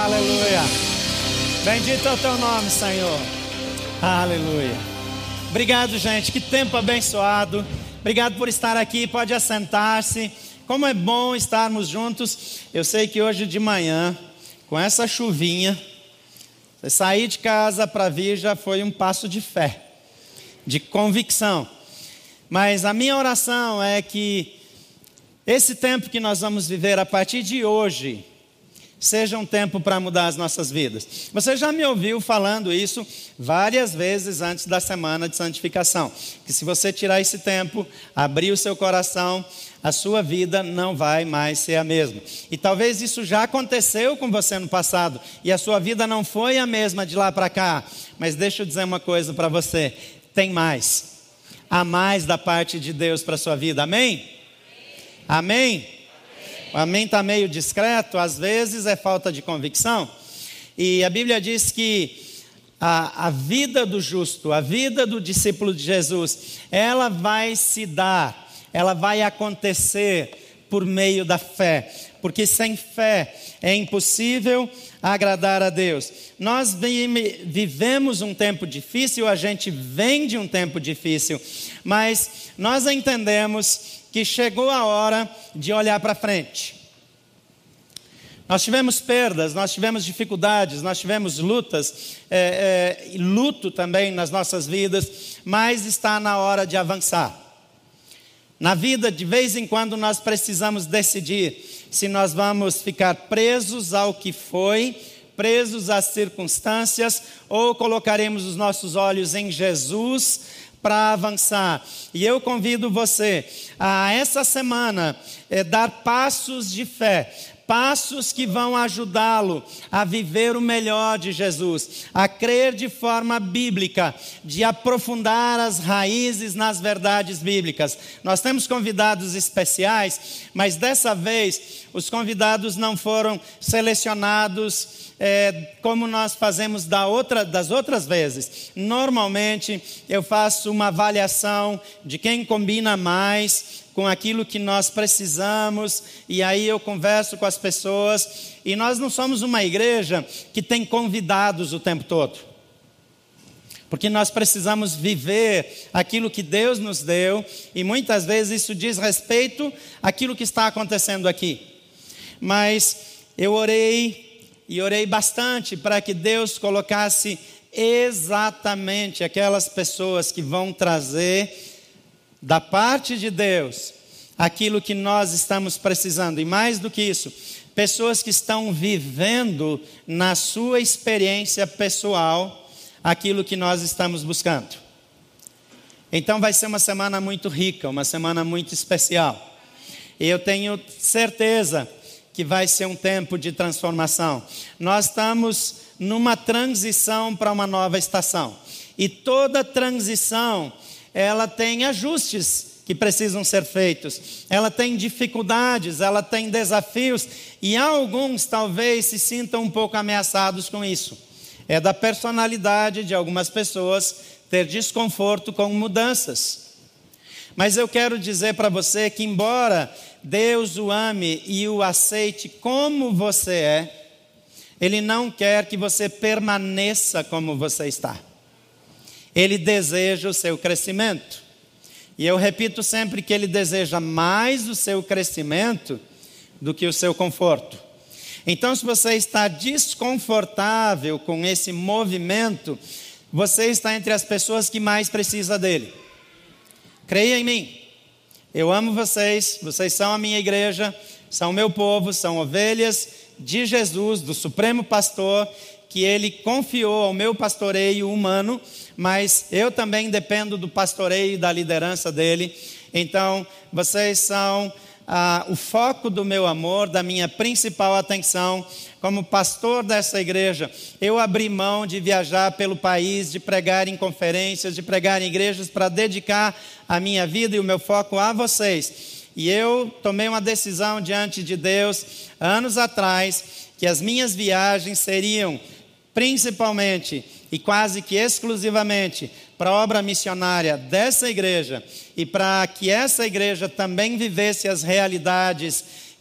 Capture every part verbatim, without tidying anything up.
Aleluia. Bendito é o teu nome, Senhor. Aleluia. Obrigado, gente. Que tempo abençoado. Obrigado por estar aqui. Pode assentar-se. Como é bom estarmos juntos. Eu sei que hoje de manhã, com essa chuvinha, sair de casa para vir já foi um passo de fé, de convicção. Mas a minha oração é que esse tempo que nós vamos viver a partir de hoje seja um tempo para mudar as nossas vidas. Você já me ouviu falando isso várias vezes antes da semana de santificação, que se você tirar esse tempo, abrir o seu coração, a sua vida não vai mais ser a mesma. E talvez isso já aconteceu com você no passado, e a sua vida não foi a mesma de lá para cá. Mas deixa eu dizer uma coisa para você, tem mais. Há mais da parte de Deus para a sua vida, amém? Amém? O amém está meio discreto, às vezes é falta de convicção. E a Bíblia diz que a, a vida do justo, a vida do discípulo de Jesus, ela vai se dar, ela vai acontecer por meio da fé. Porque sem fé é impossível agradar a Deus. Nós vivemos um tempo difícil, a gente vem de um tempo difícil, mas nós entendemos que chegou a hora de olhar para frente. Nós tivemos perdas, nós tivemos dificuldades, nós tivemos lutas, é, é, luto também nas nossas vidas, mas está na hora de avançar. Na vida, de vez em quando, nós precisamos decidir se nós vamos ficar presos ao que foi, presos às circunstâncias, ou colocaremos os nossos olhos em Jesus para avançar. E eu convido você a essa semana é, dar passos de fé, passos que vão ajudá-lo a viver o melhor de Jesus, a crer de forma bíblica, de aprofundar as raízes nas verdades bíblicas. Nós temos convidados especiais, mas dessa vez os convidados não foram selecionados É, como nós fazemos da outra, das outras vezes. Normalmente eu faço uma avaliação de quem combina mais com aquilo que nós precisamos, e aí eu converso com as pessoas, e nós não somos uma igreja que tem convidados o tempo todo, porque nós precisamos viver aquilo que Deus nos deu, e muitas vezes isso diz respeito àquilo que está acontecendo aqui. Mas eu orei E orei bastante para que Deus colocasse exatamente aquelas pessoas que vão trazer da parte de Deus aquilo que nós estamos precisando. E mais do que isso, pessoas que estão vivendo na sua experiência pessoal aquilo que nós estamos buscando. Então vai ser uma semana muito rica, uma semana muito especial. E eu tenho certeza que vai ser um tempo de transformação. Nós estamos numa transição para uma nova estação. E toda transição, ela tem ajustes que precisam ser feitos. Ela tem dificuldades, ela tem desafios. E alguns talvez se sintam um pouco ameaçados com isso. É da personalidade de algumas pessoas ter desconforto com mudanças. Mas eu quero dizer para você que, embora Deus o ame e o aceite como você é, Ele não quer que você permaneça como você está. Ele deseja o seu crescimento. E eu repito sempre que Ele deseja mais o seu crescimento do que o seu conforto. Então, se você está desconfortável com esse movimento, você está entre as pessoas que mais precisam dele. Creia em mim, eu amo vocês, vocês são a minha igreja, são o meu povo, são ovelhas de Jesus, do Supremo Pastor, que Ele confiou ao meu pastoreio humano, mas eu também dependo do pastoreio e da liderança dEle. Então, vocês são ah, o foco do meu amor, da minha principal atenção. Como pastor dessa igreja, eu abri mão de viajar pelo país, de pregar em conferências, de pregar em igrejas, para dedicar a minha vida e o meu foco a vocês. E eu tomei uma decisão diante de Deus, anos atrás, que as minhas viagens seriam principalmente e quase que exclusivamente para a obra missionária dessa igreja, e para que essa igreja também vivesse as realidades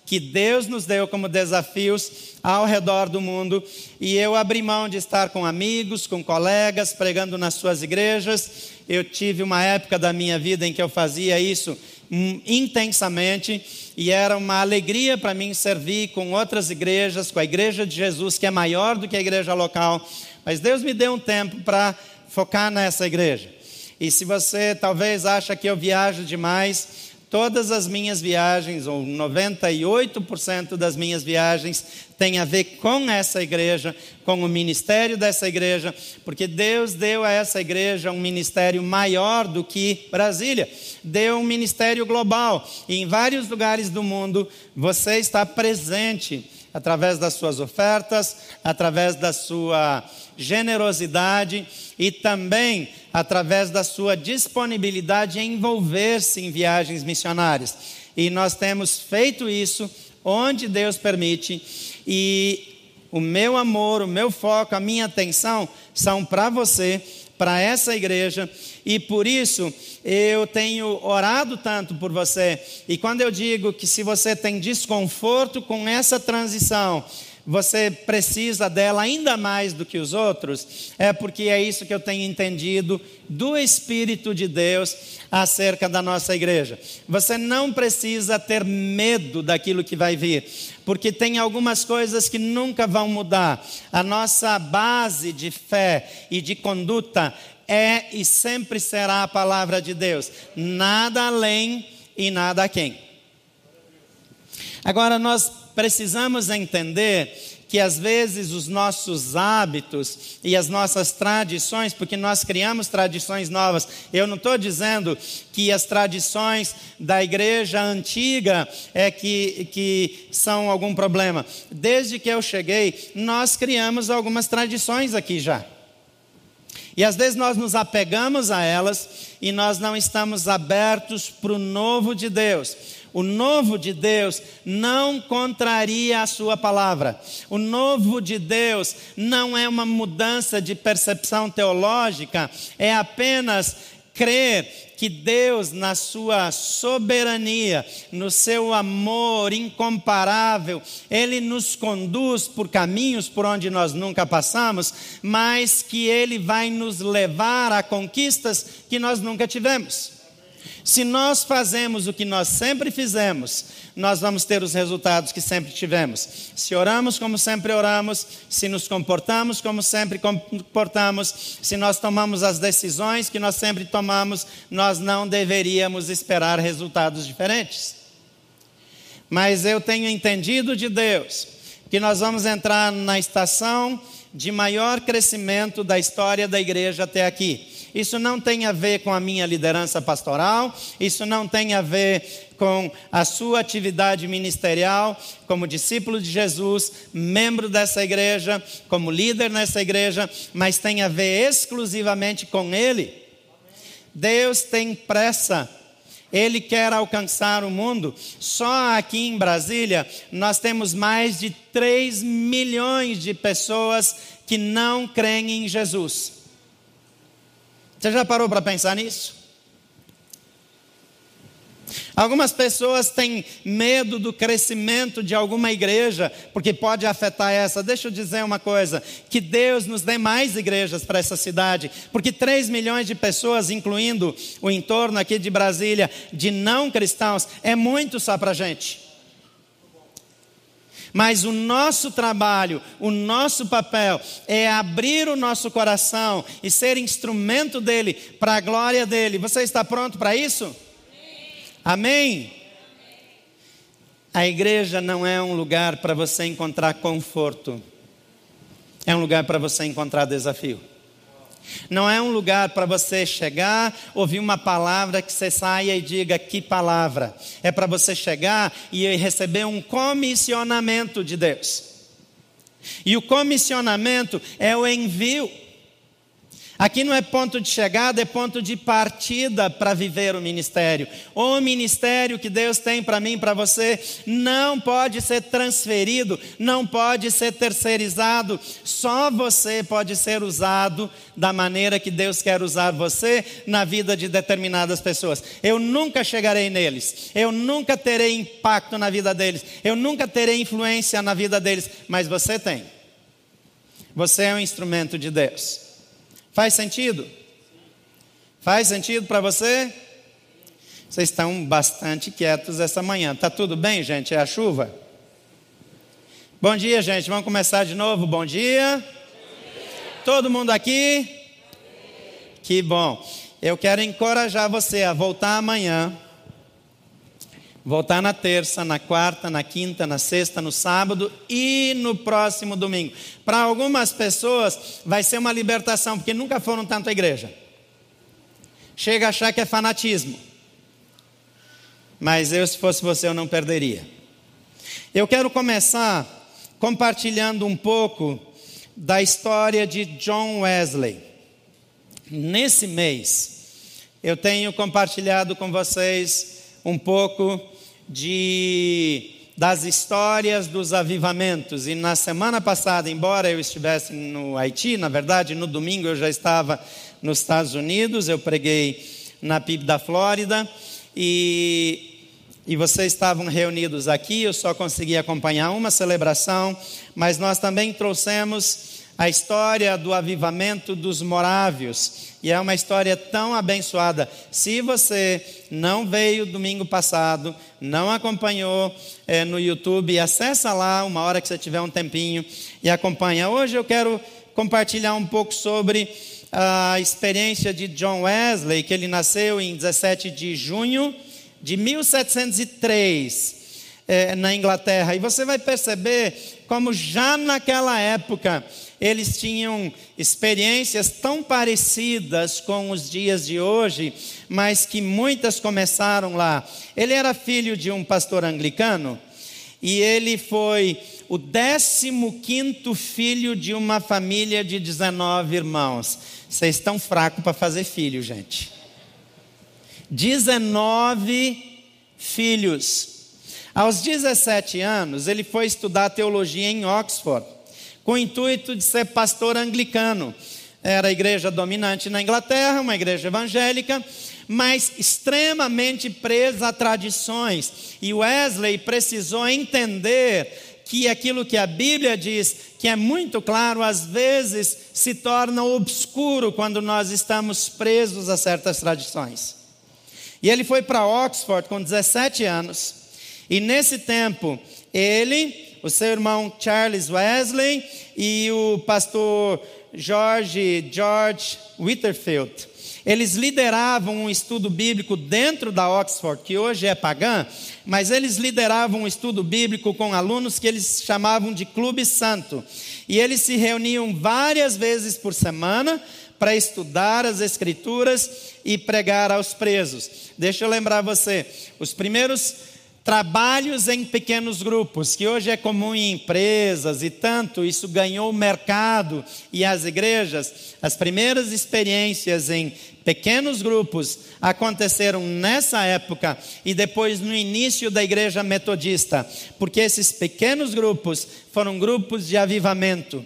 que Deus nos deu como desafios ao redor do mundo, e eu abri mão de estar com amigos, com colegas, pregando nas suas igrejas. Eu tive uma época da minha vida em que eu fazia isso hum, intensamente, e era uma alegria para mim servir com outras igrejas, com a Igreja de Jesus, que é maior do que a igreja local, mas Deus me deu um tempo para focar nessa igreja. E se você talvez acha que eu viajo demais, todas as minhas viagens, ou noventa e oito por cento das minhas viagens, tem a ver com essa igreja, com o ministério dessa igreja, porque Deus deu a essa igreja um ministério maior do que Brasília. Deu um ministério global, e em vários lugares do mundo você está presente, através das suas ofertas, através da sua generosidade e também através da sua disponibilidade em envolver-se em viagens missionárias. E nós temos feito isso onde Deus permite, e o meu amor, o meu foco, a minha atenção são para você, para essa igreja, e por isso eu tenho orado tanto por você. E quando eu digo que se você tem desconforto com essa transição, você precisa dela ainda mais do que os outros, é porque é isso que eu tenho entendido do Espírito de Deus acerca da nossa igreja. Você não precisa ter medo daquilo que vai vir, porque tem algumas coisas que nunca vão mudar. A nossa base de fé e de conduta é e sempre será a palavra de Deus, nada além e nada aquém. Agora nós precisamos entender que às vezes os nossos hábitos e as nossas tradições, porque nós criamos tradições novas. Eu não estou dizendo que as tradições da igreja antiga é que, que são algum problema. Desde que eu cheguei, nós criamos algumas tradições aqui já. E às vezes nós nos apegamos a elas e nós não estamos abertos para o novo de Deus. O novo de Deus não contraria a sua palavra. O novo de Deus não é uma mudança de percepção teológica, é apenas crer que Deus, na sua soberania, no seu amor incomparável, Ele nos conduz por caminhos por onde nós nunca passamos, mas que Ele vai nos levar a conquistas que nós nunca tivemos. Se nós fazemos o que nós sempre fizemos, nós vamos ter os resultados que sempre tivemos. Se oramos como sempre oramos, se nos comportamos como sempre comportamos, se nós tomamos as decisões que nós sempre tomamos, nós não deveríamos esperar resultados diferentes. Mas eu tenho entendido de Deus que nós vamos entrar na estação de maior crescimento da história da igreja até aqui. Isso não tem a ver com a minha liderança pastoral, isso não tem a ver com a sua atividade ministerial como discípulo de Jesus, membro dessa igreja, como líder nessa igreja, mas tem a ver exclusivamente com Ele. Deus tem pressa, Ele quer alcançar o mundo. Só aqui em Brasília nós temos mais de três milhões de pessoas que não creem em Jesus. Você já parou para pensar nisso? Algumas pessoas têm medo do crescimento de alguma igreja, porque pode afetar essa. Deixa eu dizer uma coisa, que Deus nos dê mais igrejas para essa cidade, porque três milhões de pessoas, incluindo o entorno aqui de Brasília, de não cristãos, é muito só para a gente. Mas o nosso trabalho, o nosso papel é abrir o nosso coração e ser instrumento dele, para a glória dele. Você está pronto para isso? Sim. Amém? A igreja não é um lugar para você encontrar conforto. É um lugar para você encontrar desafio. Não é um lugar para você chegar, ouvir uma palavra que você saia e diga que palavra. É para você chegar e receber um comissionamento de Deus. E o comissionamento é o envio. Aqui não é ponto de chegada, é ponto de partida para viver o ministério. O ministério que Deus tem para mim e para você não pode ser transferido, não pode ser terceirizado. Só você pode ser usado da maneira que Deus quer usar você na vida de determinadas pessoas. Eu nunca chegarei neles, eu nunca terei impacto na vida deles, eu nunca terei influência na vida deles, mas você tem. Você é um instrumento de Deus. Faz sentido? Faz sentido para você? Vocês estão bastante quietos essa manhã. Está tudo bem, gente? É a chuva? Bom dia, gente. Vamos começar de novo. Bom dia. Bom dia. Todo mundo aqui? Que bom. Eu quero encorajar você a voltar amanhã. Voltar na terça, na quarta, na quinta, na sexta, no sábado e no próximo domingo. Para algumas pessoas vai ser uma libertação, porque nunca foram tanto à igreja. Chega a achar que é fanatismo. Mas eu, se fosse você, eu não perderia. Eu quero começar compartilhando um pouco da história de John Wesley. Nesse mês, eu tenho compartilhado com vocês um pouco de, das histórias dos avivamentos. E na semana passada, embora eu estivesse no Haiti, na verdade no domingo eu já estava nos Estados Unidos, eu preguei na P I B da Flórida, e, e vocês estavam reunidos aqui, eu só consegui acompanhar uma celebração, mas nós também trouxemos a história do avivamento dos morávios, e é uma história tão abençoada. Se você não veio domingo passado, não acompanhou é, no YouTube, acessa lá uma hora que você tiver um tempinho e acompanha. Hoje eu quero compartilhar um pouco sobre a experiência de John Wesley, que ele nasceu em dezessete de junho de mil setecentos e três, é, na Inglaterra. E você vai perceber como já naquela época eles tinham experiências tão parecidas com os dias de hoje, mas que muitas começaram lá. Ele era filho de um pastor anglicano e ele foi o décimo quinto filho de uma família de dezenove irmãos. Vocês estão fracos para fazer filho, gente. dezenove filhos. Aos dezessete anos, ele foi estudar teologia em Oxford, com o intuito de ser pastor anglicano. Era a igreja dominante na Inglaterra, uma igreja evangélica, mas extremamente presa a tradições. E Wesley precisou entender que aquilo que a Bíblia diz, que é muito claro, às vezes se torna obscuro quando nós estamos presos a certas tradições. E ele foi para Oxford com dezessete anos, e nesse tempo, ele, o seu irmão Charles Wesley e o pastor George, George Whitefield, eles lideravam um estudo bíblico dentro da Oxford, que hoje é pagã, mas eles lideravam um estudo bíblico com alunos que eles chamavam de Clube Santo. E eles se reuniam várias vezes por semana para estudar as Escrituras e pregar aos presos. Deixa eu lembrar você, os primeiros trabalhos em pequenos grupos, que hoje é comum em empresas e tanto, isso ganhou o mercado e as igrejas. As primeiras experiências em pequenos grupos aconteceram nessa época e depois no início da igreja metodista, porque esses pequenos grupos foram grupos de avivamento.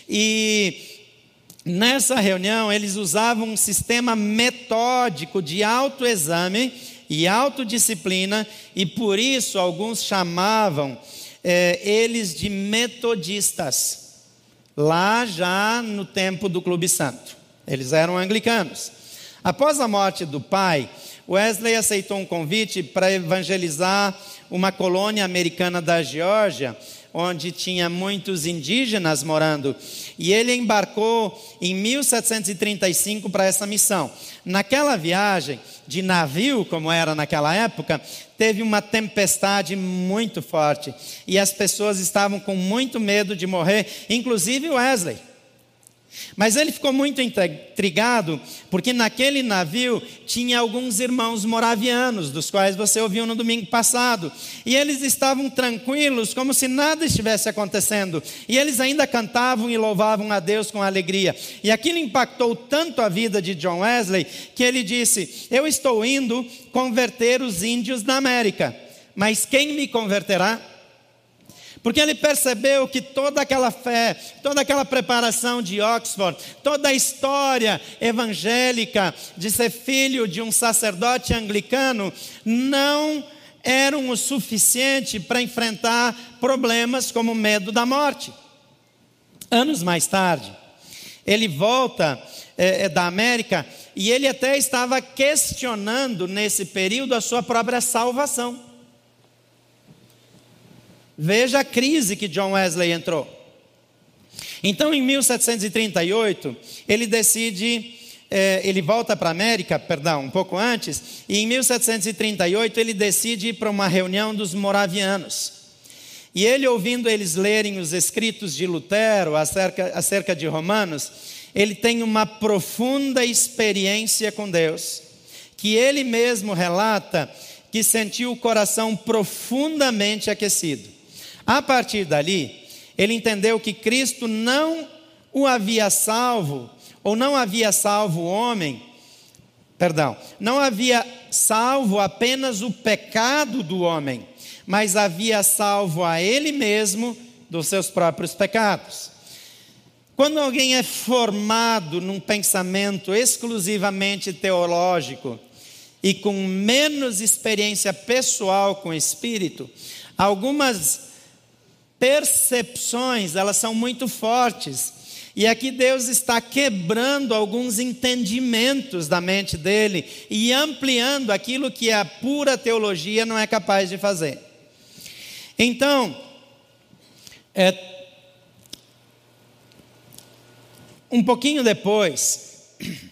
E nessa reunião eles usavam um sistema metódico de autoexame e autodisciplina, e por isso alguns chamavam é, eles de metodistas, lá já no tempo do Clube Santo. Eles eram anglicanos. Após a morte do pai, Wesley aceitou um convite para evangelizar uma colônia americana da Geórgia, onde tinha muitos indígenas morando, e ele embarcou em mil setecentos e trinta e cinco para essa missão. Naquela viagem de navio, como era naquela época, teve uma tempestade muito forte, e as pessoas estavam com muito medo de morrer, inclusive Wesley. Mas ele ficou muito intrigado, porque naquele navio tinha alguns irmãos moravianos, dos quais você ouviu no domingo passado. E eles estavam tranquilos, como se nada estivesse acontecendo. E eles ainda cantavam e louvavam a Deus com alegria. E aquilo impactou tanto a vida de John Wesley, que ele disse: eu estou indo converter os índios da América, mas quem me converterá? Porque ele percebeu que toda aquela fé, toda aquela preparação de Oxford, toda a história evangélica de ser filho de um sacerdote anglicano, não eram o suficiente para enfrentar problemas como o medo da morte. Anos mais tarde, ele volta é, da América e ele até estava questionando nesse período a sua própria salvação. Veja a crise que John Wesley entrou. Então, em mil setecentos e trinta e oito, ele decide, eh, ele volta para a América, perdão, um pouco antes, e em mil setecentos e trinta e oito ele decide ir para uma reunião dos moravianos. E ele, ouvindo eles lerem os escritos de Lutero acerca, acerca de Romanos, ele tem uma profunda experiência com Deus, que ele mesmo relata que sentiu o coração profundamente aquecido. A partir dali, ele entendeu que Cristo não o havia salvo, ou não havia salvo o homem, perdão, não havia salvo apenas o pecado do homem, mas havia salvo a ele mesmo dos seus próprios pecados. Quando alguém é formado num pensamento exclusivamente teológico e com menos experiência pessoal com o Espírito, algumas percepções, elas são muito fortes. E aqui Deus está quebrando alguns entendimentos da mente dele e ampliando aquilo que a pura teologia não é capaz de fazer. Então, é, um pouquinho depois,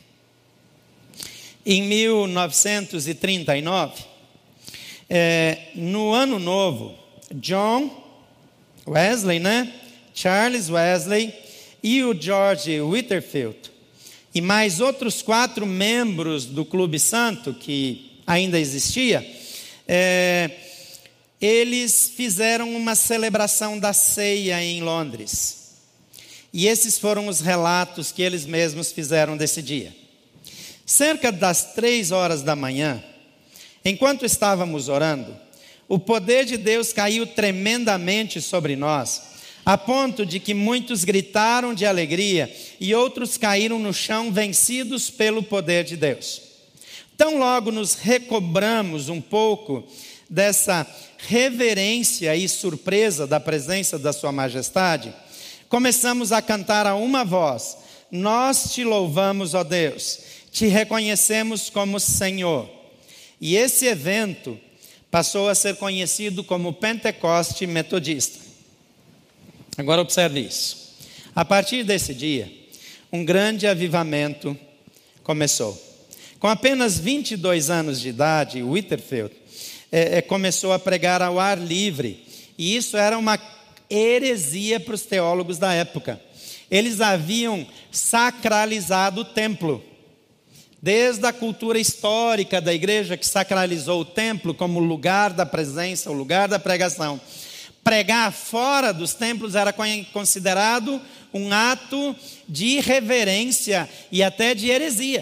em mil novecentos e trinta e nove, é, no ano novo, John Wesley, né? Charles Wesley e o George Whitefield e mais outros quatro membros do Clube Santo, que ainda existia, é, eles fizeram uma celebração da ceia em Londres. E esses foram os relatos que eles mesmos fizeram desse dia. Cerca das três horas da manhã, enquanto estávamos orando, o poder de Deus caiu tremendamente sobre nós, a ponto de que muitos gritaram de alegria e outros caíram no chão vencidos pelo poder de Deus. Tão logo nos recobramos um pouco dessa reverência e surpresa da presença da Sua Majestade, começamos a cantar a uma voz: nós te louvamos, ó Deus, te reconhecemos como Senhor. E esse evento passou a ser conhecido como Pentecoste Metodista. Agora observe isso. A partir desse dia, um grande avivamento começou. Com apenas vinte e dois anos de idade, Whitefield é, é, começou a pregar ao ar livre. E isso era uma heresia para os teólogos da época. Eles haviam sacralizado o templo. Desde a cultura histórica da igreja, que sacralizou o templo como lugar da presença, o lugar da pregação. Pregar fora dos templos era considerado um ato de irreverência e até de heresia.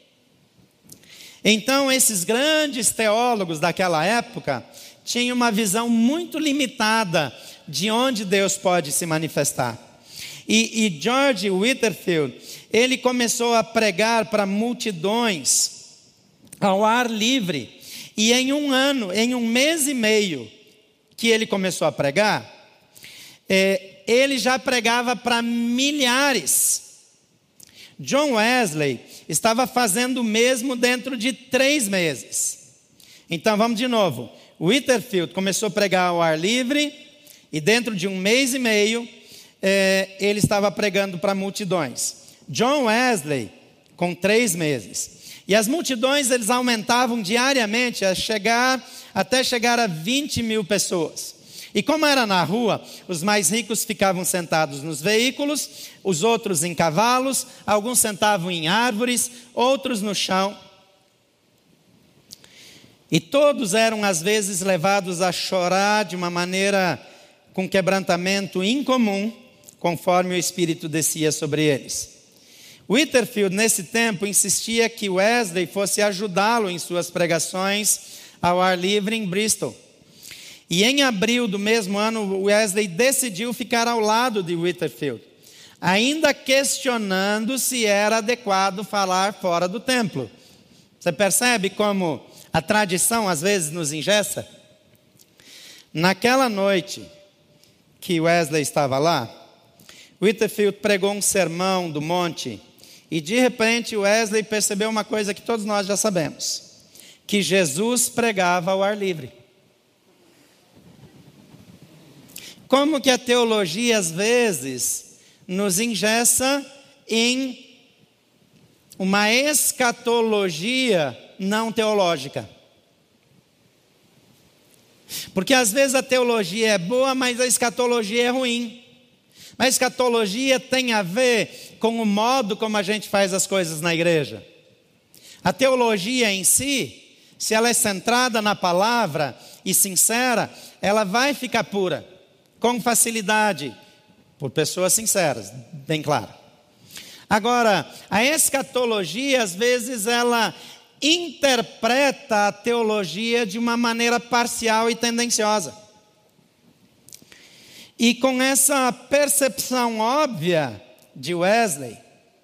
Então, esses grandes teólogos daquela época tinham uma visão muito limitada de onde Deus pode se manifestar. E, e George Whitefield, ele começou a pregar para multidões ao ar livre. E em um ano, em um mês e meio que ele começou a pregar, é, ele já pregava para milhares. John Wesley estava fazendo o mesmo dentro de três meses. Então vamos de novo. Whitefield começou a pregar ao ar livre e dentro de um mês e meio é, ele estava pregando para multidões. John Wesley com três meses. E as multidões eles aumentavam diariamente a chegar, até chegar a vinte mil pessoas. E como era na rua, os mais ricos ficavam sentados nos veículos, os outros em cavalos, alguns sentavam em árvores, outros no chão. E todos eram às vezes levados a chorar de uma maneira com quebrantamento incomum, conforme o Espírito descia sobre eles. Whitefield, nesse tempo, insistia que Wesley fosse ajudá-lo em suas pregações ao ar livre em Bristol. E em abril do mesmo ano, Wesley decidiu ficar ao lado de Whitefield, ainda questionando se era adequado falar fora do templo. Você percebe como a tradição às vezes nos engessa? Naquela noite que Wesley estava lá, Whitefield pregou um sermão do monte e de repente Wesley percebeu uma coisa que todos nós já sabemos, que Jesus pregava ao ar livre. Como que a teologia às vezes nos engessa em uma escatologia não teológica. Porque às vezes a teologia é boa, mas a escatologia é ruim. A escatologia tem a ver com o modo como a gente faz as coisas na igreja. A teologia em si, se ela é centrada na palavra e sincera, ela vai ficar pura, com facilidade, por pessoas sinceras, bem claro. Agora, a escatologia, às vezes, ela interpreta a teologia de uma maneira parcial e tendenciosa. E com essa percepção óbvia de Wesley,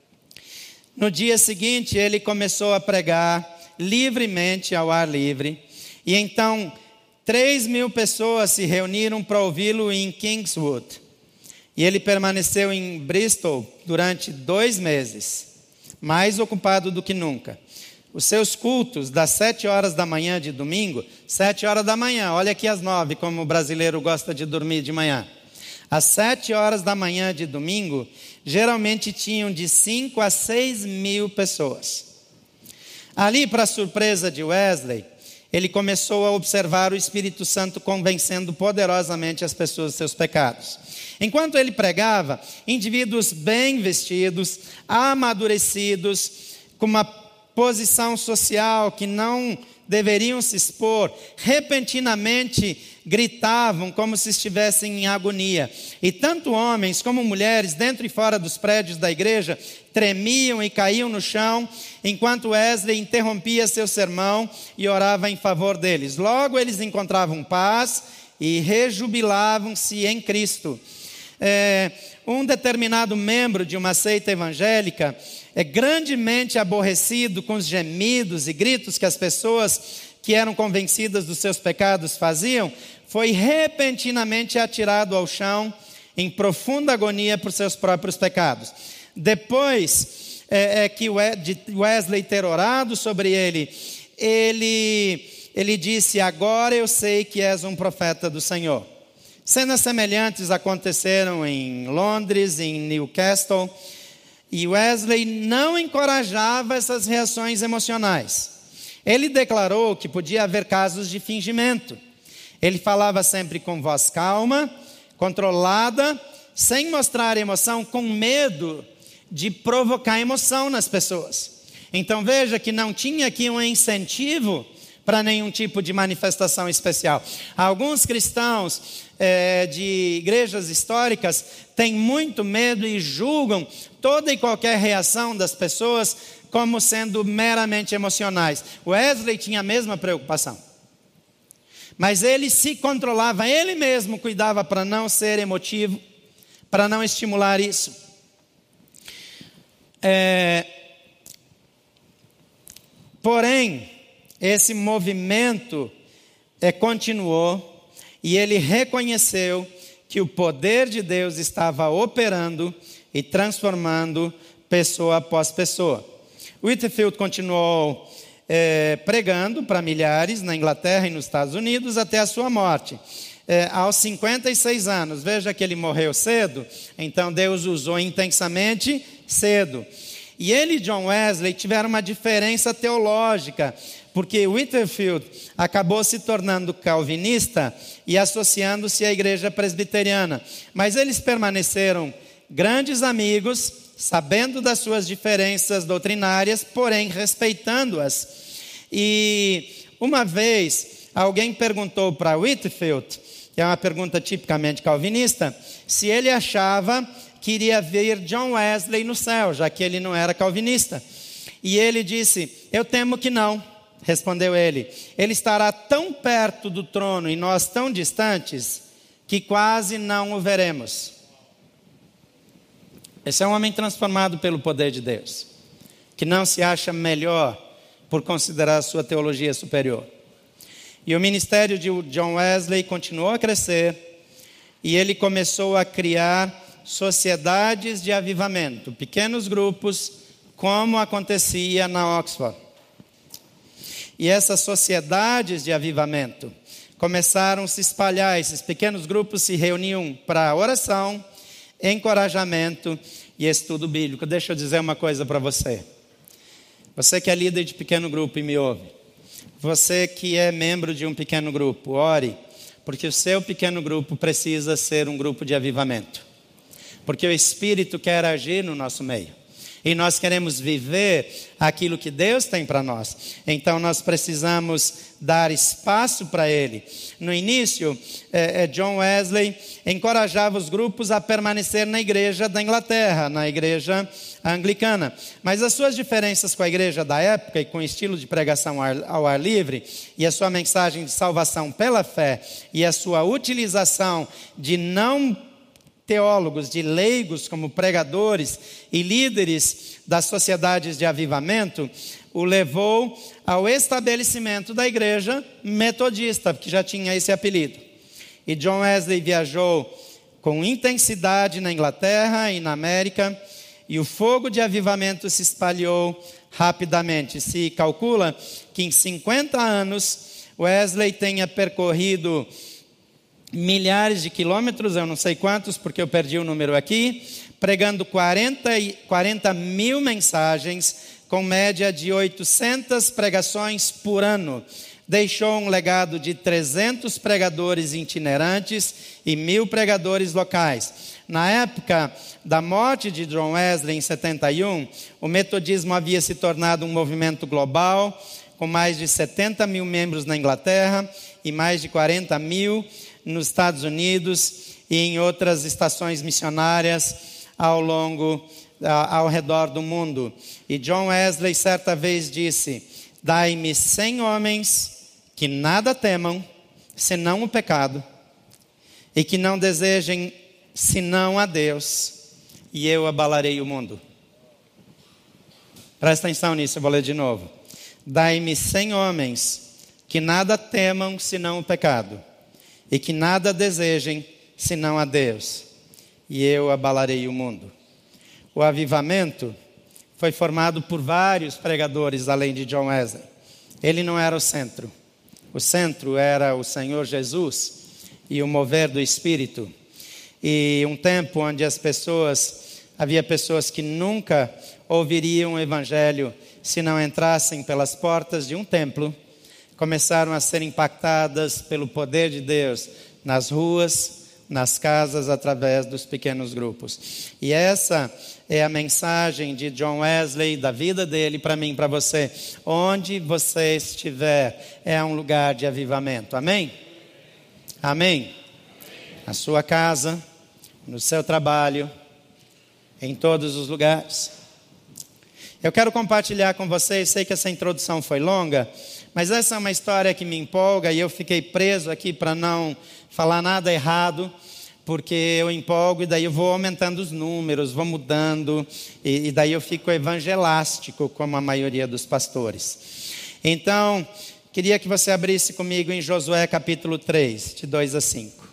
no dia seguinte ele começou a pregar livremente ao ar livre. E então, três mil pessoas se reuniram para ouvi-lo em Kingswood. E ele permaneceu em Bristol durante dois meses, mais ocupado do que nunca. Os seus cultos, das sete horas da manhã de domingo, sete horas da manhã, olha aqui às nove, como o brasileiro gosta de dormir de manhã. Às sete horas da manhã de domingo, geralmente tinham de cinco a seis mil pessoas. Ali, para a surpresa de Wesley, ele começou a observar o Espírito Santo convencendo poderosamente as pessoas dos seus pecados. Enquanto ele pregava, indivíduos bem vestidos, amadurecidos, com uma posição social que não deveriam se expor, repentinamente gritavam como se estivessem em agonia. E tanto homens como mulheres, dentro e fora dos prédios da igreja, tremiam e caíam no chão, enquanto Wesley interrompia seu sermão e orava em favor deles. Logo eles encontravam paz e rejubilavam-se em Cristo. É, um determinado membro de uma seita evangélica é grandemente aborrecido com os gemidos e gritos que as pessoas que eram convencidas dos seus pecados faziam, foi repentinamente atirado ao chão em profunda agonia por seus próprios pecados. Depois é, é, que Wesley ter orado sobre ele, ele, ele disse: agora eu sei que és um profeta do Senhor. Cenas semelhantes aconteceram em Londres, em Newcastle, e Wesley não encorajava essas reações emocionais. Ele declarou que podia haver casos de fingimento. Ele falava sempre com voz calma, controlada, sem mostrar emoção, com medo de provocar emoção nas pessoas. Então veja que não tinha aqui um incentivo para nenhum tipo de manifestação especial. Alguns cristãos é, de igrejas históricas têm muito medo e julgam toda e qualquer reação das pessoas como sendo meramente emocionais. Wesley tinha a mesma preocupação. Mas ele se controlava, ele mesmo cuidava para não ser emotivo, para não estimular isso. É, porém, esse movimento é, continuou e ele reconheceu que o poder de Deus estava operando e transformando pessoa após pessoa. Whitefield continuou é, pregando para milhares na Inglaterra e nos Estados Unidos até a sua morte. É, aos cinquenta e seis anos, veja que ele morreu cedo, então Deus usou intensamente cedo. E ele e John Wesley tiveram uma diferença teológica, porque Whitefield acabou se tornando calvinista e associando-se à igreja presbiteriana. Mas eles permaneceram grandes amigos, sabendo das suas diferenças doutrinárias, porém respeitando-as. E uma vez alguém perguntou para Whitefield, que é uma pergunta tipicamente calvinista, se ele achava que iria ver John Wesley no céu, já que ele não era calvinista. E ele disse: eu temo que não. Respondeu ele: ele estará tão perto do trono e nós tão distantes que quase não o veremos. Esse é um homem transformado pelo poder de Deus, que não se acha melhor por considerar a sua teologia superior. E o ministério de John Wesley continuou a crescer, e ele começou a criar sociedades de avivamento, pequenos grupos, como acontecia na Oxford. E essas sociedades de avivamento começaram a se espalhar. Esses pequenos grupos se reuniam para oração, encorajamento e estudo bíblico. Deixa eu dizer uma coisa para você. Você que é líder de pequeno grupo e me ouve. Você que é membro de um pequeno grupo, ore, porque o seu pequeno grupo precisa ser um grupo de avivamento. Porque o Espírito quer agir no nosso meio. E nós queremos viver aquilo que Deus tem para nós. Então nós precisamos dar espaço para Ele. No início, eh, John Wesley encorajava os grupos a permanecer na igreja da Inglaterra, na igreja anglicana. Mas as suas diferenças com a igreja da época e com o estilo de pregação ao ar, ao ar livre, e a sua mensagem de salvação pela fé, e a sua utilização de não teólogos, de leigos como pregadores e líderes das sociedades de avivamento, o levou ao estabelecimento da igreja metodista, que já tinha esse apelido. E John Wesley viajou com intensidade na Inglaterra e na América, e o fogo de avivamento se espalhou rapidamente. Se calcula que em cinquenta anos Wesley tenha percorrido milhares de quilômetros, eu não sei quantos, porque eu perdi o número aqui, pregando quarenta mil mensagens, com média de oitocentas pregações por ano. Deixou um legado de trezentos pregadores itinerantes e mil pregadores locais. Na época da morte de John Wesley, em setenta e um, o metodismo havia se tornado um movimento global, com mais de setenta mil membros na Inglaterra e mais de quarenta mil nos Estados Unidos e em outras estações missionárias ao longo, ao redor do mundo. E John Wesley certa vez disse: dai-me cem homens que nada temam, senão o pecado, e que não desejem senão a Deus, e eu abalarei o mundo. Presta atenção nisso, eu vou ler de novo. Dai-me cem homens que nada temam, senão o pecado, e que nada desejem, senão a Deus, e eu abalarei o mundo. O avivamento foi formado por vários pregadores, além de John Wesley. Ele não era o centro. O centro era o Senhor Jesus e o mover do Espírito. E um tempo onde as pessoas, havia pessoas que nunca ouviriam o Evangelho se não entrassem pelas portas de um templo, começaram a ser impactadas pelo poder de Deus nas ruas, nas casas, através dos pequenos grupos. E essa é a mensagem de John Wesley, da vida dele, para mim, para você. Onde você estiver, é um lugar de avivamento. Amém? Amém? Na sua casa, no seu trabalho, em todos os lugares. Eu quero compartilhar com vocês, sei que essa introdução foi longa, mas essa é uma história que me empolga e eu fiquei preso aqui para não falar nada errado, porque eu empolgo e daí eu vou aumentando os números, vou mudando, e, e daí eu fico evangelástico, como a maioria dos pastores. Então, queria que você abrisse comigo em Josué capítulo três, de dois a cinco.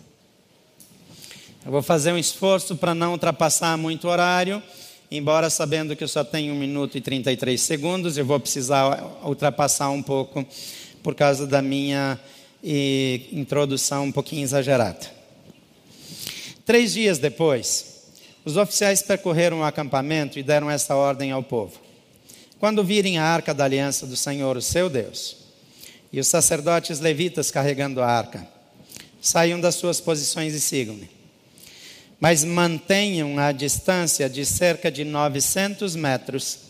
Eu vou fazer um esforço para não ultrapassar muito o horário, embora sabendo que eu só tenho um minuto e trinta e três segundos, eu vou precisar ultrapassar um pouco por causa da minha e, introdução um pouquinho exagerada. Três dias depois, os oficiais percorreram o acampamento e deram essa ordem ao povo: quando virem a arca da aliança do Senhor, o seu Deus, e os sacerdotes levitas carregando a arca, saiam das suas posições e sigam-me. Mas mantenham a distância de cerca de novecentos metros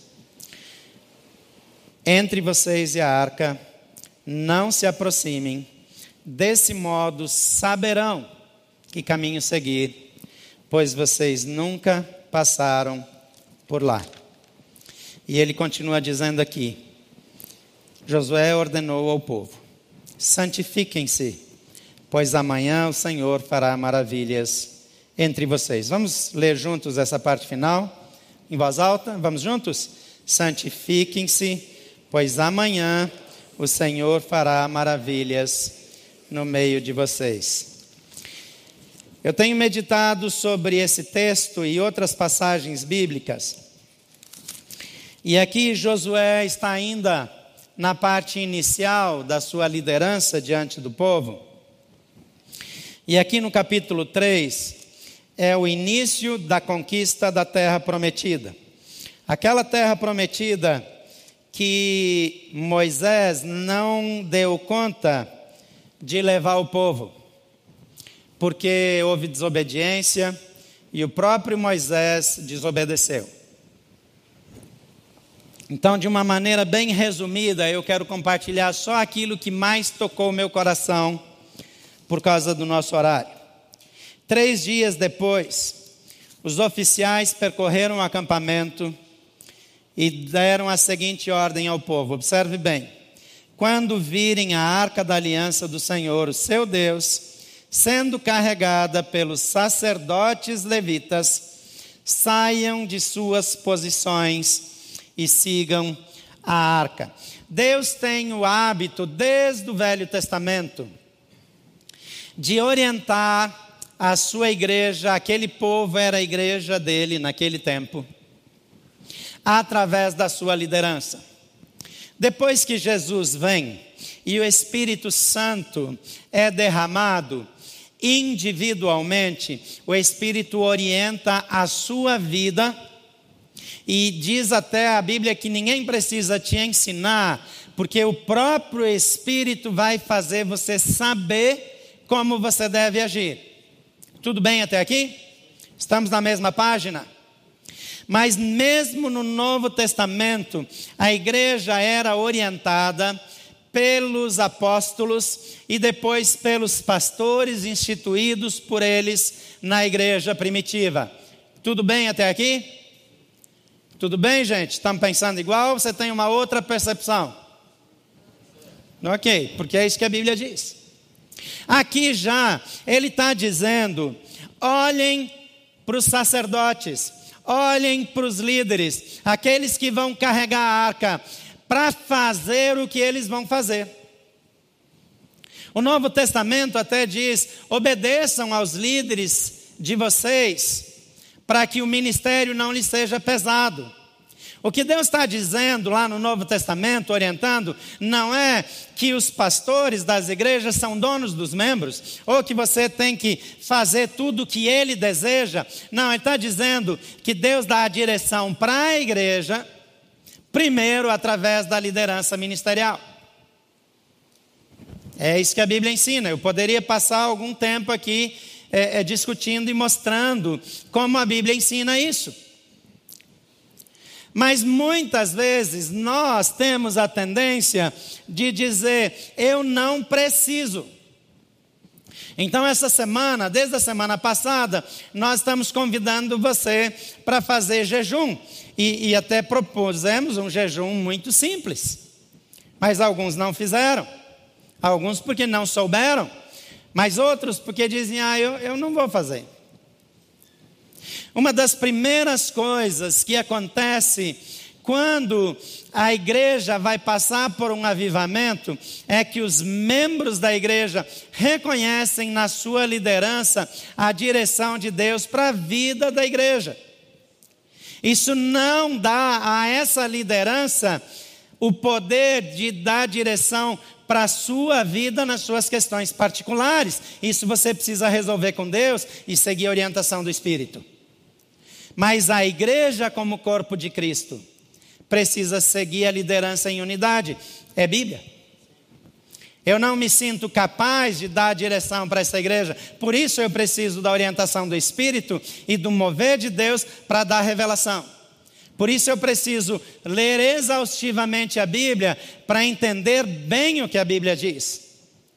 entre vocês e a arca. Não se aproximem. Desse modo saberão que caminho seguir, pois vocês nunca passaram por lá. E ele continua dizendo aqui: Josué ordenou ao povo: santifiquem-se, pois amanhã o Senhor fará maravilhas entre vocês. Vamos ler juntos essa parte final, em voz alta? Vamos juntos? Santifiquem-se, pois amanhã o Senhor fará maravilhas no meio de vocês. Eu tenho meditado sobre esse texto e outras passagens bíblicas. E aqui Josué está ainda na parte inicial da sua liderança diante do povo. E aqui no capítulo três é o início da conquista da terra prometida. Aquela terra prometida que Moisés não deu conta de levar o povo, porque houve desobediência e o próprio Moisés desobedeceu. Então, de uma maneira bem resumida, eu quero compartilhar só aquilo que mais tocou o meu coração por causa do nosso horário. Três dias depois, os oficiais percorreram o acampamento e deram a seguinte ordem ao povo. Observe bem: quando virem a arca da aliança do Senhor, o seu Deus, sendo carregada pelos sacerdotes levitas, saiam de suas posições e sigam a arca. Deus tem o hábito, desde o Velho Testamento, de orientar a sua igreja. Aquele povo era a igreja dele naquele tempo, através da sua liderança. Depois que Jesus vem e o Espírito Santo é derramado, individualmente, o Espírito orienta a sua vida. E diz até a Bíblia que ninguém precisa te ensinar, porque o próprio Espírito vai fazer você saber como você deve agir. Tudo bem até aqui? Estamos na mesma página? Mas mesmo no Novo Testamento, a igreja era orientada pelos apóstolos e depois pelos pastores instituídos por eles na igreja primitiva. Tudo bem até aqui? Tudo bem, gente? Estamos pensando igual ou você tem uma outra percepção? Ok, porque é isso que a Bíblia diz. Aqui já, ele está dizendo: olhem para os sacerdotes, olhem para os líderes, aqueles que vão carregar a arca, para fazer o que eles vão fazer. O Novo Testamento até diz: obedeçam aos líderes de vocês, para que o ministério não lhes seja pesado. O que Deus está dizendo lá no Novo Testamento, orientando, não é que os pastores das igrejas são donos dos membros, ou que você tem que fazer tudo o que ele deseja. Não, ele está dizendo que Deus dá a direção para a igreja, primeiro através da liderança ministerial. É isso que a Bíblia ensina. Eu poderia passar algum tempo aqui é, é, discutindo e mostrando como a Bíblia ensina isso. Mas muitas vezes nós temos a tendência de dizer: eu não preciso. Então essa semana, desde a semana passada, nós estamos convidando você para fazer jejum. E, e até propusemos um jejum muito simples. Mas alguns não fizeram. Alguns porque não souberam. Mas outros porque dizem: ah, eu, eu não vou fazer. Uma das primeiras coisas que acontece quando a igreja vai passar por um avivamento é que os membros da igreja reconhecem na sua liderança a direção de Deus para a vida da igreja. Isso não dá a essa liderança o poder de dar direção para a sua vida nas suas questões particulares. Isso você precisa resolver com Deus e seguir a orientação do Espírito. Mas a igreja, como corpo de Cristo, precisa seguir a liderança em unidade. É Bíblia. Eu não me sinto capaz de dar direção para essa igreja. Por isso eu preciso da orientação do Espírito e do mover de Deus para dar revelação. Por isso eu preciso ler exaustivamente a Bíblia para entender bem o que a Bíblia diz.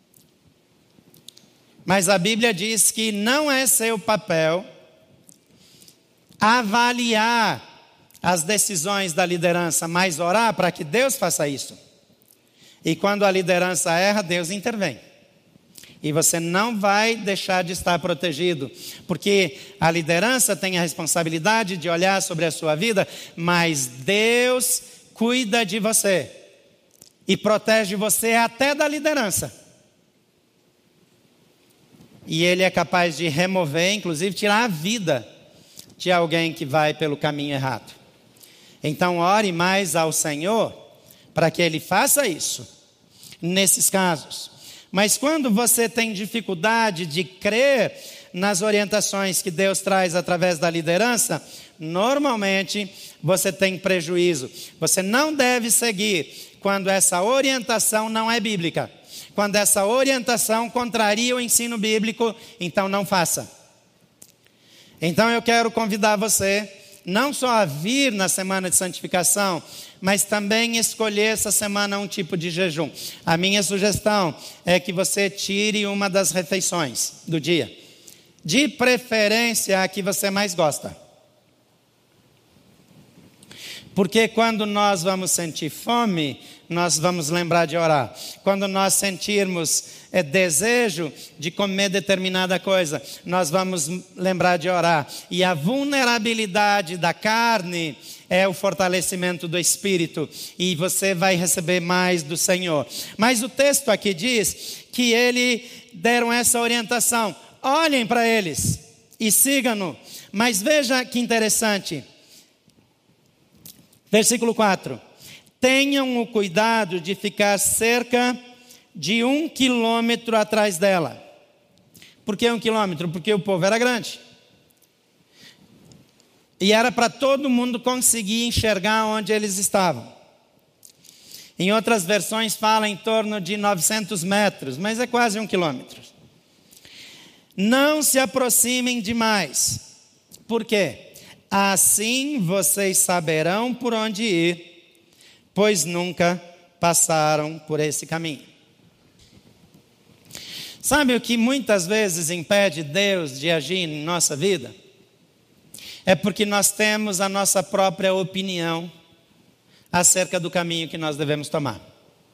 Mas a Bíblia diz que não é seu papel avaliar as decisões da liderança, mas orar para que Deus faça isso. E quando a liderança erra, Deus intervém. E você não vai deixar de estar protegido, porque a liderança tem a responsabilidade de olhar sobre a sua vida, mas Deus cuida de você e protege você até da liderança. E Ele é capaz de remover, inclusive tirar a vida de alguém que vai pelo caminho errado. Então ore mais ao Senhor para que Ele faça isso, nesses casos. Mas quando você tem dificuldade de crer nas orientações que Deus traz através da liderança, normalmente você tem prejuízo. Você não deve seguir quando essa orientação não é bíblica. Quando essa orientação contraria o ensino bíblico, então não faça. Então eu quero convidar você não só a vir na semana de santificação, mas também escolher essa semana um tipo de jejum. A minha sugestão é que você tire uma das refeições do dia, de preferência a que você mais gosta. Porque quando nós vamos sentir fome, nós vamos lembrar de orar. Quando nós sentirmos é, desejo de comer determinada coisa, nós vamos lembrar de orar. E a vulnerabilidade da carne é o fortalecimento do Espírito. E você vai receber mais do Senhor. Mas o texto aqui diz que eles deram essa orientação. Olhem para eles e sigam-no. Mas veja que interessante. Versículo quatro. Tenham o cuidado de ficar cerca de um quilômetro atrás dela. Por que um quilômetro? Porque o povo era grande. E era para todo mundo conseguir enxergar onde eles estavam. Em outras versões fala em torno de novecentos metros, mas é quase um quilômetro. Não se aproximem demais. Por quê? Assim vocês saberão por onde ir, pois nunca passaram por esse caminho. Sabe o que muitas vezes impede Deus de agir em nossa vida? É porque nós temos a nossa própria opinião acerca do caminho que nós devemos tomar.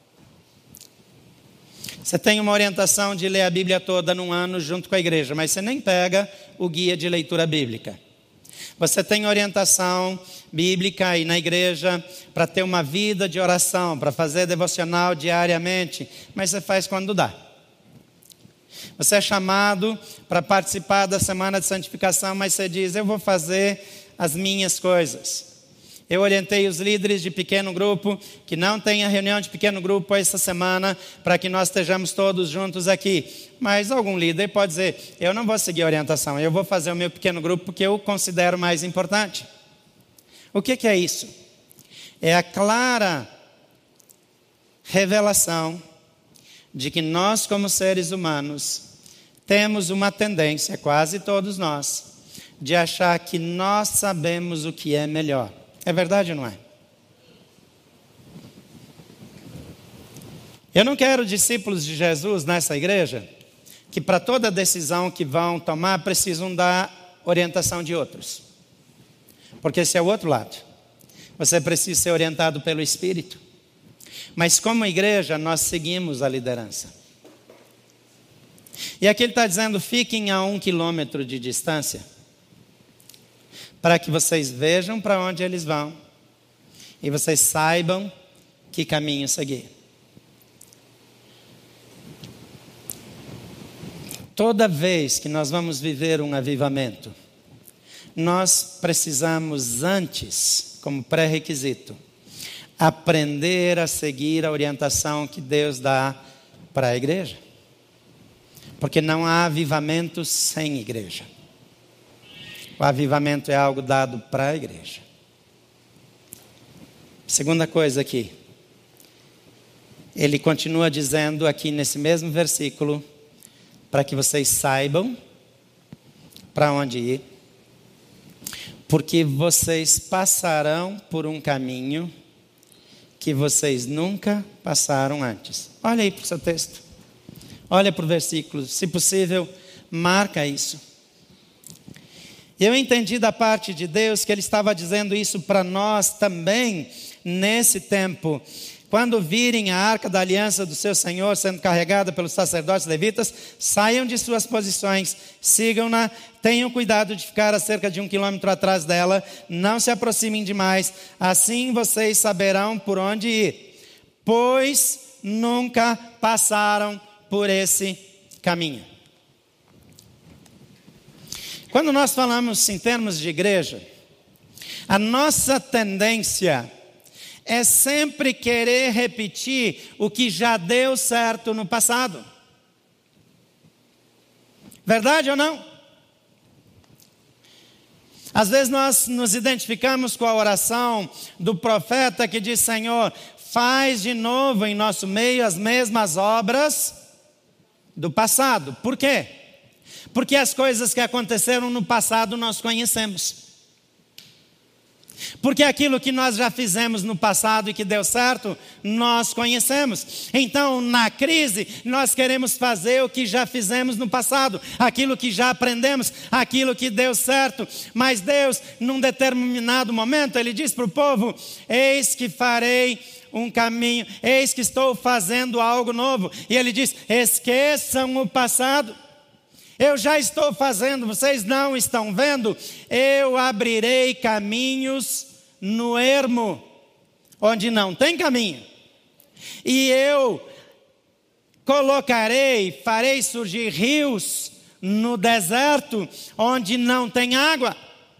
Você tem uma orientação de ler a Bíblia toda num ano junto com a igreja, mas você nem pega o guia de leitura bíblica. Você tem orientação bíblica aí na igreja para ter uma vida de oração, para fazer devocional diariamente, mas você faz quando dá. Você é chamado para participar da semana de santificação, mas você diz, eu vou fazer as minhas coisas. Eu orientei os líderes de pequeno grupo, que não tenha reunião de pequeno grupo essa semana, para que nós estejamos todos juntos aqui. Mas algum líder pode dizer, eu não vou seguir a orientação, eu vou fazer o meu pequeno grupo porque eu considero mais importante. O que, que é isso? É a clara revelação de que nós, como seres humanos, temos uma tendência, quase todos nós, de achar que nós sabemos o que é melhor. É verdade ou não é? Eu não quero discípulos de Jesus nessa igreja que para toda decisão que vão tomar precisam da orientação de outros. Porque esse é o outro lado. Você precisa ser orientado pelo Espírito. Mas como igreja nós seguimos a liderança. E aqui ele está dizendo, fiquem a um quilômetro de distância, para que vocês vejam para onde eles vão e vocês saibam que caminho seguir. Toda vez que nós vamos viver um avivamento, nós precisamos antes, como pré-requisito, aprender a seguir a orientação que Deus dá para a igreja. Porque não há avivamento sem igreja. O avivamento é algo dado para a igreja. Segunda coisa aqui. Ele continua dizendo aqui nesse mesmo versículo, para que vocês saibam para onde ir, porque vocês passarão por um caminho que vocês nunca passaram antes. Olha aí para o seu texto. Olha para o versículo. Se possível, marca isso. Eu entendi da parte de Deus que Ele estava dizendo isso para nós também nesse tempo. Quando virem a arca da aliança do seu Senhor sendo carregada pelos sacerdotes levitas, saiam de suas posições, sigam-na, tenham cuidado de ficar a cerca de um quilômetro atrás dela, não se aproximem demais, assim vocês saberão por onde ir, pois nunca passaram por esse caminho. Quando nós falamos em termos de igreja, a nossa tendência é sempre querer repetir o que já deu certo no passado. Verdade ou não? Às vezes nós nos identificamos com a oração do profeta que diz: Senhor, faz de novo em nosso meio as mesmas obras do passado. Por quê? Porque as coisas que aconteceram no passado nós conhecemos. Porque aquilo que nós já fizemos no passado e que deu certo, nós conhecemos. Então, na crise, nós queremos fazer o que já fizemos no passado, aquilo que já aprendemos, aquilo que deu certo. Mas Deus, num determinado momento, Ele diz para o povo: eis que farei um caminho, eis que estou fazendo algo novo. E Ele diz: esqueçam o passado. Eu já estou fazendo, vocês não estão vendo? Eu abrirei caminhos no ermo, onde não tem caminho. E eu colocarei, farei surgir rios no deserto, onde não tem água.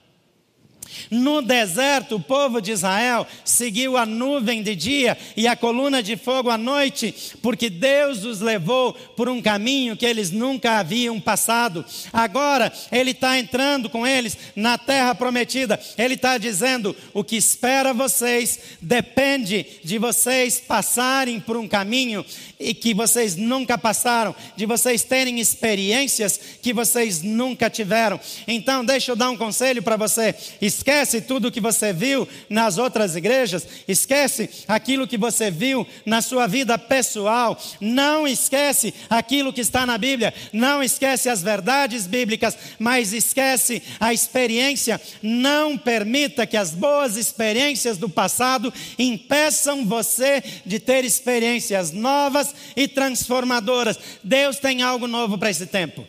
No deserto, o povo de Israel seguiu a nuvem de dia e a coluna de fogo à noite, porque Deus os levou por um caminho que eles nunca haviam passado. Agora, Ele está entrando com eles na terra prometida. Ele está dizendo: o que espera vocês depende de vocês passarem por um caminho e que vocês nunca passaram, de vocês terem experiências que vocês nunca tiveram. Então, deixa eu dar um conselho para você. Esquece tudo que você viu nas outras igrejas, esquece aquilo que você viu na sua vida pessoal, não esquece aquilo que está na Bíblia, não esquece as verdades bíblicas, mas esquece a experiência. Não permita que as boas experiências do passado impeçam você de ter experiências novas e transformadoras. Deus tem algo novo para esse tempo.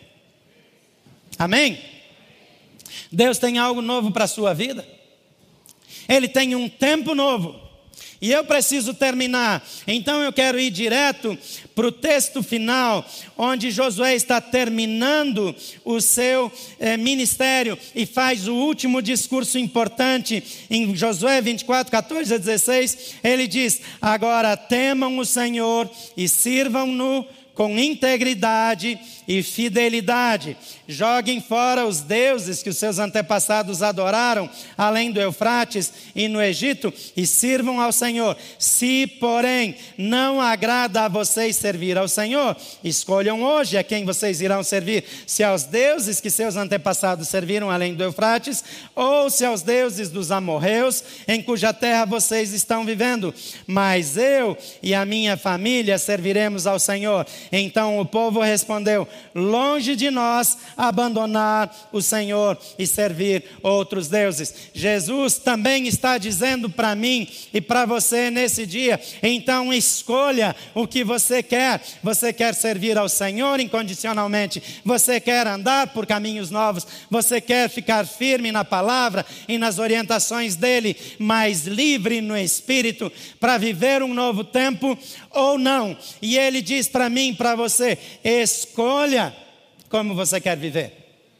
Amém? Deus tem algo novo para a sua vida. Ele tem um tempo novo. E eu preciso terminar. Então eu quero ir direto para o texto final, onde Josué está terminando o seu eh, ministério e faz o último discurso importante. Em Josué vinte e quatro, catorze a dezesseis, ele diz: agora temam o Senhor e sirvam-no com integridade e fidelidade. Joguem fora os deuses que os seus antepassados adoraram, além do Eufrates e no Egito, e sirvam ao Senhor. Se, porém, não agrada a vocês servir ao Senhor, escolham hoje a quem vocês irão servir, se aos deuses que seus antepassados serviram além do Eufrates, ou se aos deuses dos amorreus, em cuja terra vocês estão vivendo. Mas eu e a minha família serviremos ao Senhor. Então o povo respondeu: longe de nós abandonar o Senhor e servir outros deuses. Jesus também está dizendo para mim e para você nesse dia: então escolha o que você quer. Você quer servir ao Senhor incondicionalmente? Você quer andar por caminhos novos? Você quer ficar firme na palavra e nas orientações dele, mas livre no Espírito para viver um novo tempo ou não? E ele diz para mim, para você: escolha como você quer viver.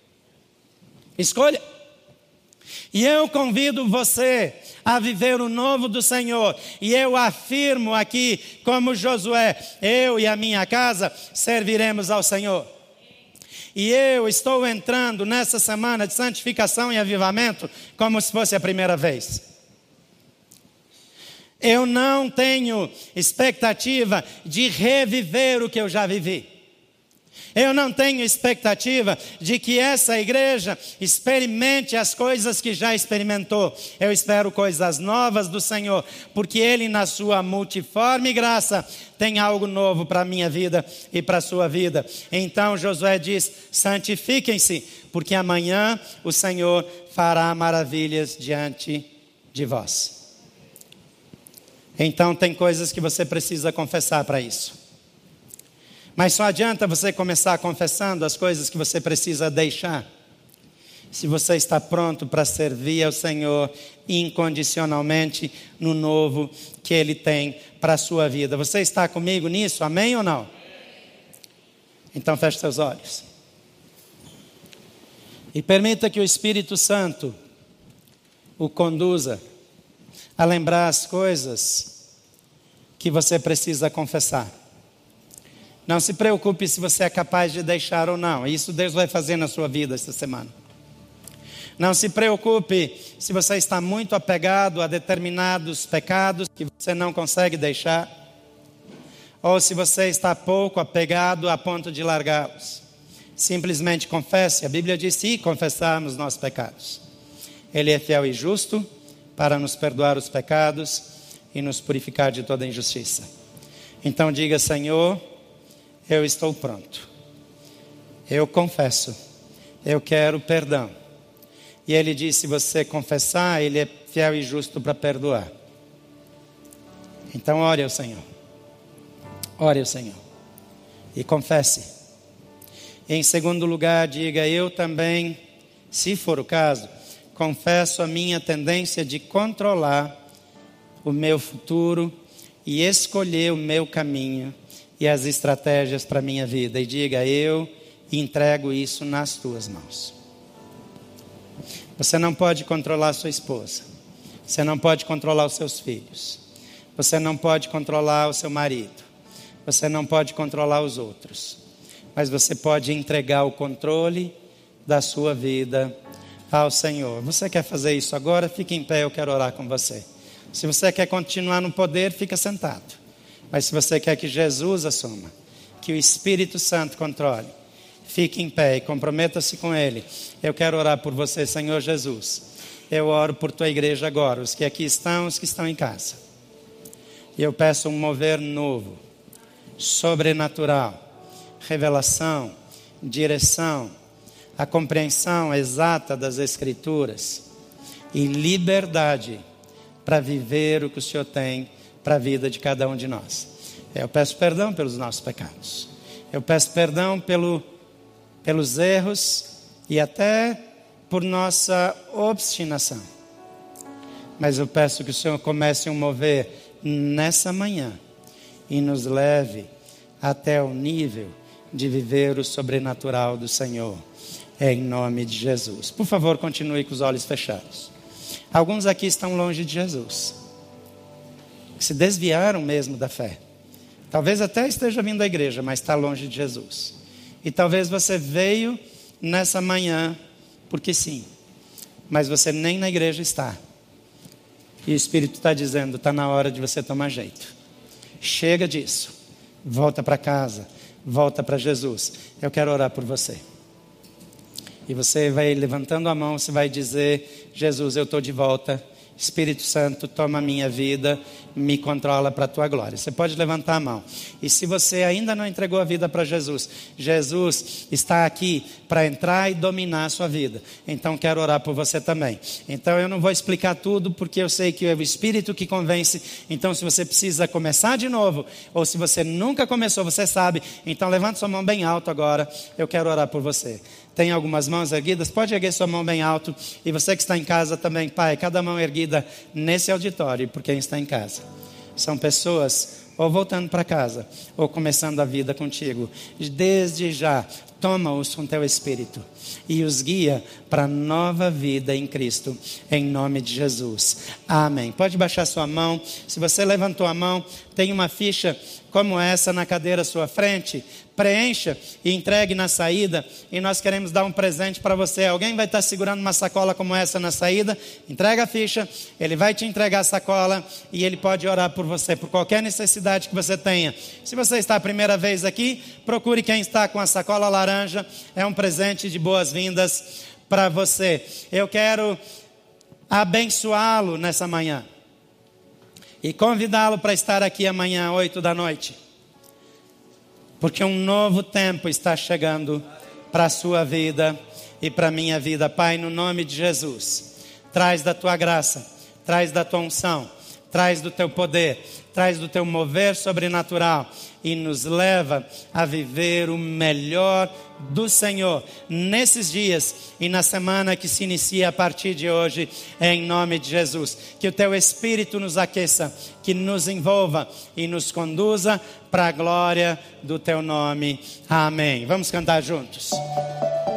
Escolha. E eu convido você a viver o novo do Senhor. E eu afirmo aqui, como Josué: eu e a minha casa serviremos ao Senhor. E eu estou entrando nessa semana de santificação e avivamento como se fosse a primeira vez. Eu não tenho expectativa de reviver o que eu já vivi. Eu não tenho expectativa de que essa igreja experimente as coisas que já experimentou. Eu espero coisas novas do Senhor, porque Ele, na sua multiforme graça, tem algo novo para a minha vida e para a sua vida. Então Josué diz: santifiquem-se, porque amanhã o Senhor fará maravilhas diante de vós. Então tem coisas que você precisa confessar para isso. Mas só adianta você começar confessando as coisas que você precisa deixar, se você está pronto para servir ao Senhor incondicionalmente no novo que Ele tem para a sua vida. Você está comigo nisso? Amém ou não? Então feche seus olhos. E permita que o Espírito Santo o conduza a lembrar as coisas que você precisa confessar. Não se preocupe se você é capaz de deixar ou não. Isso Deus vai fazer na sua vida esta semana. Não se preocupe se você está muito apegado a determinados pecados que você não consegue deixar. Ou se você está pouco apegado a ponto de largá-los. Simplesmente confesse. A Bíblia diz: se confessarmos nossos pecados, Ele é fiel e justo para nos perdoar os pecados e nos purificar de toda injustiça. Então diga: Senhor, eu estou pronto. Eu confesso. Eu quero perdão. E Ele diz: se você confessar, Ele é fiel e justo para perdoar. Então ore ao Senhor. Ore ao Senhor. E confesse. E em segundo lugar, diga: eu também, se for o caso, confesso a minha tendência de controlar o meu futuro e escolher o meu caminho e as estratégias para a minha vida. E diga: eu entrego isso nas tuas mãos. Você não pode controlar sua esposa. Você não pode controlar os seus filhos. Você não pode controlar o seu marido. Você não pode controlar os outros. Mas você pode entregar o controle da sua vida ao Senhor. Você quer fazer isso agora? Fique em pé, eu quero orar com você. Se você quer continuar no poder, fica sentado. Mas se você quer que Jesus assuma, que o Espírito Santo controle, fique em pé e comprometa-se com Ele. Eu quero orar por você, Senhor Jesus. Eu oro por tua igreja agora, os que aqui estão, os que estão em casa. E eu peço um mover novo, sobrenatural, revelação, direção, a compreensão exata das Escrituras e liberdade para viver o que o Senhor tem para a vida de cada um de nós. Eu peço perdão pelos nossos pecados. Eu peço perdão pelo, pelos erros e até por nossa obstinação. Mas eu peço que o Senhor comece a mover nessa manhã e nos leve até o nível de viver o sobrenatural do Senhor. É em nome de Jesus. Por favor, continue com os olhos fechados. Alguns aqui estão longe de Jesus. Se desviaram mesmo da fé. Talvez até esteja vindo à igreja, mas está longe de Jesus. E talvez você veio nessa manhã porque sim. Mas você nem na igreja está. E o Espírito está dizendo: está na hora de você tomar jeito. Chega disso. Volta para casa. Volta para Jesus. Eu quero orar por você. E você vai levantando a mão, você vai dizer: Jesus, eu estou de volta. Espírito Santo, toma a minha vida, me controla para a tua glória. Você pode levantar a mão. E se você ainda não entregou a vida para Jesus, Jesus está aqui para entrar e dominar a sua vida. Então quero orar por você também. Então eu não vou explicar tudo, porque eu sei que é o Espírito que convence. Então se você precisa começar de novo, ou se você nunca começou, você sabe. Então levante sua mão bem alto agora. Eu quero orar por você. Tem algumas mãos erguidas? Pode erguer sua mão bem alto. E você que está em casa também, Pai, cada mão erguida nesse auditório, por quem está em casa. São pessoas ou voltando para casa, ou começando a vida contigo. Desde já, toma-os com teu Espírito e os guia para nova vida em Cristo, em nome de Jesus. Amém. Pode baixar sua mão. Se você levantou a mão, tem uma ficha como essa na cadeira à sua frente. Preencha e entregue na saída. E nós queremos dar um presente para você. Alguém vai estar segurando uma sacola como essa na saída. Entrega a ficha. Ele vai te entregar a sacola. E ele pode orar por você, por qualquer necessidade que você tenha. Se você está a primeira vez aqui, procure quem está com a sacola laranja. É um presente de boas-vindas para você. Eu quero abençoá-lo nessa manhã. E convidá-lo para estar aqui amanhã, oito da noite. Porque um novo tempo está chegando para a sua vida e para a minha vida. Pai, no nome de Jesus, traz da tua graça, traz da tua unção, traz do teu poder, traz do teu mover sobrenatural e nos leva a viver o melhor do Senhor nesses dias e na semana que se inicia a partir de hoje, em nome de Jesus. Que o teu Espírito nos aqueça, que nos envolva e nos conduza para a glória do teu nome. Amém. Vamos cantar juntos.